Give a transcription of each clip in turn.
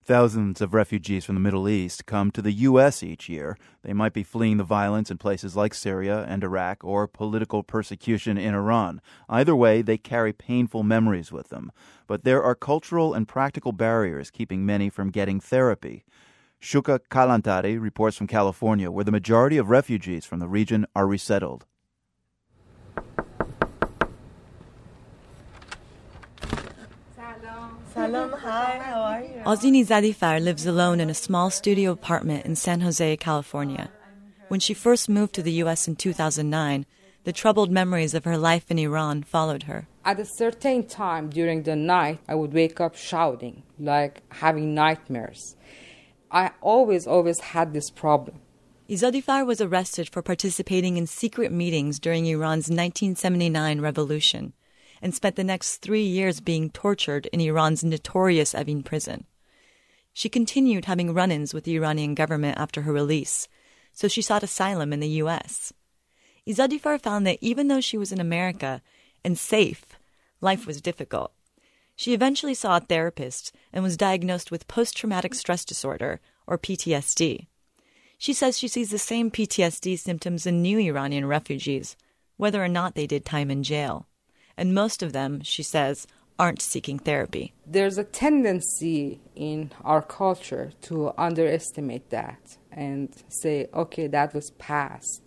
Thousands of refugees from the Middle East come to the U.S. each year. They might be fleeing the violence in places like Syria and Iraq or political persecution in Iran. Either way, they carry painful memories with them. But there are cultural and practical barriers keeping many from getting therapy. Shuka Kalantari reports from California, where the majority of refugees from the region are resettled. Salam, hi, how are you? Azini Zadifar lives alone in a small studio apartment in San Jose, California. When she first moved to the U.S. in 2009, the troubled memories of her life in Iran followed her. At a certain time during the night, I would wake up shouting, like having nightmares. I always had this problem. Zadifar was arrested for participating in secret meetings during Iran's 1979 revolution and spent the next 3 years being tortured in Iran's notorious Evin prison. She continued having run-ins with the Iranian government after her release, so she sought asylum in the U.S. Zadifar found that even though she was in America and safe, life was difficult. She eventually saw a therapist and was diagnosed with post-traumatic stress disorder, or PTSD. She says she sees the same PTSD symptoms in new Iranian refugees, whether or not they did time in jail. And most of them, she says, aren't seeking therapy. There's a tendency in our culture to underestimate that and say, okay, that was past.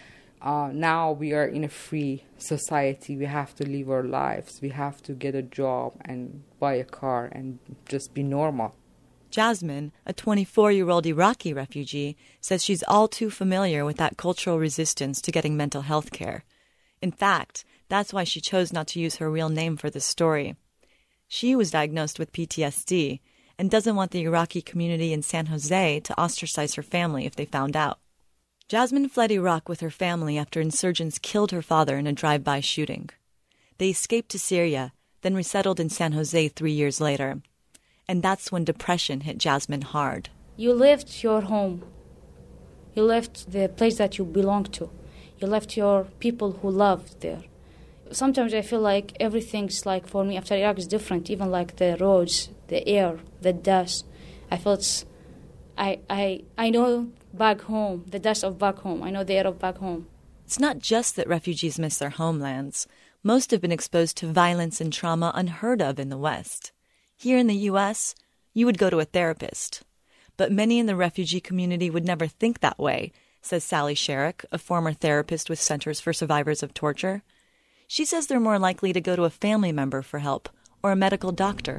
Now we are in a free society. We have to live our lives. We have to get a job and buy a car and just be normal. Jasmine, a 24-year-old Iraqi refugee, says she's all too familiar with that cultural resistance to getting mental health care. In fact, that's why she chose not to use her real name for this story. She was diagnosed with PTSD and doesn't want the Iraqi community in San Jose to ostracize her family if they found out. Jasmine fled Iraq with her family after insurgents killed her father in a drive-by shooting. They escaped to Syria, then resettled in San Jose 3 years later. And that's when depression hit Jasmine hard. You left your home. You left the place that you belong to. You left your people who loved there. Sometimes I feel like everything's like, for me, after Iraq is different, even like the roads, the air, the dust. I feel I know back home, the dust of back home. I know the air of back home. It's not just that refugees miss their homelands. Most have been exposed to violence and trauma unheard of in the West. Here in the U.S., you would go to a therapist. But many in the refugee community would never think that way, says Sally Sherrick, a former therapist with Centers for Survivors of Torture. She says they're more likely to go to a family member for help or a medical doctor.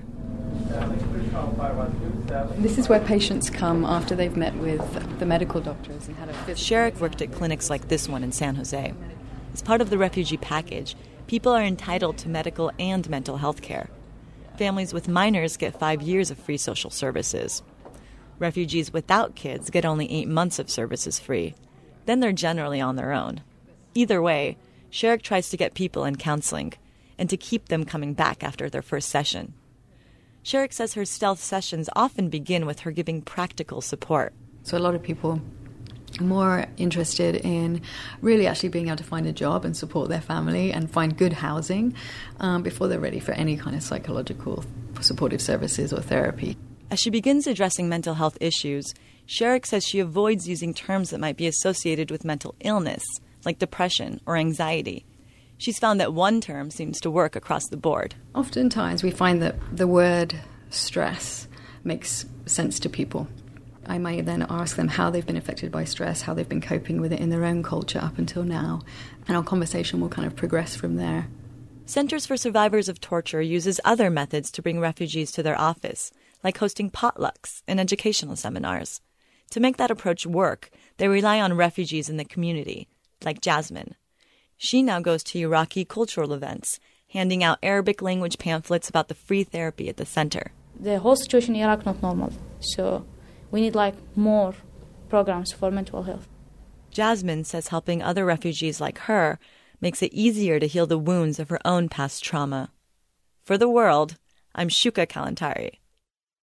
This is where patients come after they've met with the medical doctors and had a physical. Sherrick worked at clinics like this one in San Jose. As part of the refugee package, people are entitled to medical and mental health care. Families with minors get 5 years of free social services. Refugees without kids get only 8 months of services free. Then they're generally on their own. Either way, Sherrick tries to get people in counseling and to keep them coming back after their first session. Sherrick says her stealth sessions often begin with her giving practical support. So a lot of people are more interested in really actually being able to find a job and support their family and find good housing before they're ready for any kind of psychological supportive services or therapy. As she begins addressing mental health issues, Sherrick says she avoids using terms that might be associated with mental illness, like depression or anxiety. She's found that one term seems to work across the board. Oftentimes we find that the word stress makes sense to people. I might then ask them how they've been affected by stress, how they've been coping with it in their own culture up until now, and our conversation will kind of progress from there. Centers for Survivors of Torture uses other methods to bring refugees to their office, like hosting potlucks and educational seminars. To make that approach work, they rely on refugees in the community, like Jasmine. She now goes to Iraqi cultural events, handing out Arabic language pamphlets about the free therapy at the center. The whole situation in Iraq not normal, so we need like more programs for mental health. Jasmine says helping other refugees like her makes it easier to heal the wounds of her own past trauma. For The World, I'm Shuka Kalantari.